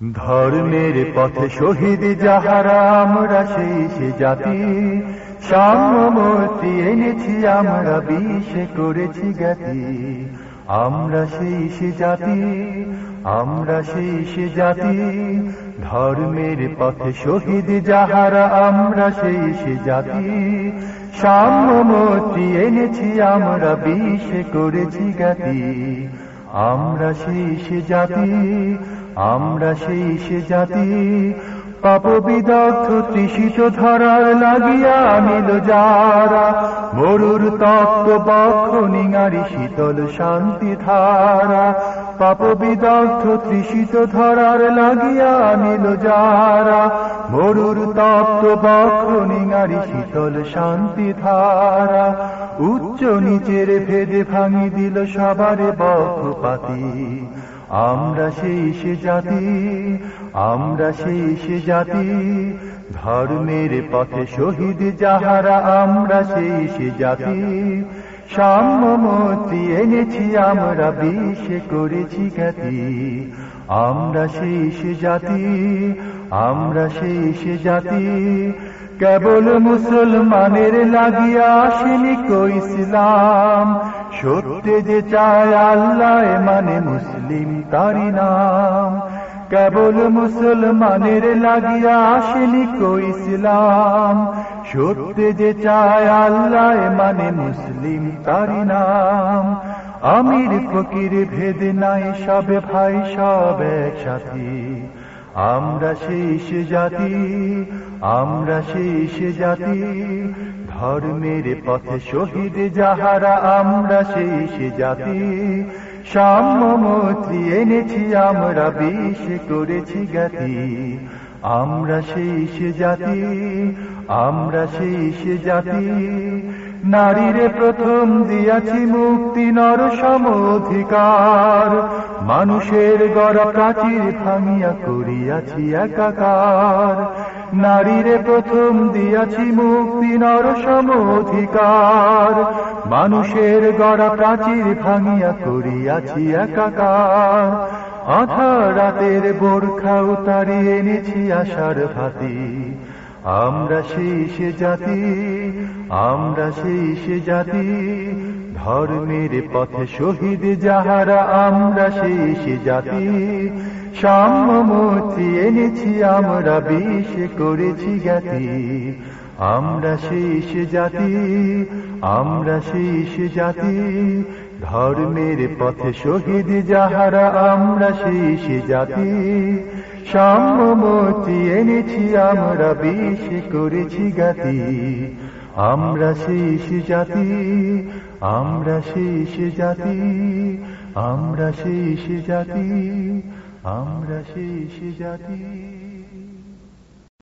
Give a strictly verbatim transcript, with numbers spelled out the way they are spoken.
ধর্মের পথে শহীদ যাহারা আমরা সেই সে জাতি, সাম্যমূর্তি এনেছি আমরা বিষে করেছি জ্ঞাতি। আমরা সেই সে জাতি, আমরা সেই সে জাতি, ধর্মের পথে শহীদ যাহারা আমরা সেই সে জাতি, সাম্যমূর্তি এনেছি আমরা বিষে করেছি জ্ঞাতি। আমরা সেই সে জাতি, আমরা সেই সে জাতি, পাপ বিদগ্ধ তৃষিত ধরার লাগিয়া আনিল যারা, মরুর তপ্ত বক্ষ নিঙারি শীতল শান্তি ধারা। পাপ বিদগ্ধ তৃষিত ধরার লাগিয়া আনিল যারা, মরুর তপ্ত বক্ষ নিঙারি শীতল শান্তি ধারা। উচ্চ নিচের ভেদে ভাঙি দিল সবারে পক্ষপাতী। আমরা সেই সে জাতি, আমরা সেই সে জাতি, ধর্মের পথে শহীদ যাহারা আমরা সেই সে জাতি, সাম্যমূর্তি এনেছি আমরা বিষে করেছি খ্যাতি। আমরা সেই সে জাতি, আমরা সেই সে জাতি, কেবল মুসলমানের লাগিয়া আসেনি কো ইসলাম, সত্যে যে চায় আল্লাহ মানে মুসলিম তারি নাম। কেবল মুসলমানের লাগিয়া আসেনি কো ইসলাম, সত্যে যে চায় আল্লাহ মানে মুসলিম তারি নাম। আমির ফকির ভেদ নাই সবে ভাই সব একসাথী। আমরা সেই সে জাতি, আমরা সেই সে জাতি, ধর্মের পথে শহীদ যাহারা আমরা সেই সে জাতি, সাম্যমূর্তি এনেছি আমরা বিষে করেছি জ্ঞাতি। আমরা সেই সে জাতি, আমরা সেই সে জাতি, নারীরে প্রথম দিয়াছি মুক্তি নর সম অধিকার, মানুষের গড়া প্রাচীর ভাঙিয়া করিয়াছি একাকার। নারীরে প্রথম দিয়াছি মুক্তি নর সম অধিকার, মানুষের গড়া প্রাচীর ভাঙিয়া করিয়াছি একাকার। আধার রাতের বোরখা উতারি এনেছি আশার ভাতি। আমরা সেই সে জাতি, আমরা সেই সে জাতি, ধর্মের পথে শহীদ যাহারা আমরা সেই সে জাতি, সাম্যমূর্তি এনেছি আমরা বিষে করেছি জ্ঞাতি। আমরা সেই সে জাতি, আমরা সেই সে জাতি, ধর্মের পথে শহীদ যাহারা আমরা সেই সে জাতি, সাম্যমূর্তি এনেছি আমরা বিষে করেছি জ্ঞাতি। আমরা সেই সে জাতি, আমরা সেই সে জাতি, আমরা সেই সে জাতি, আমরা সেই সে জাতি।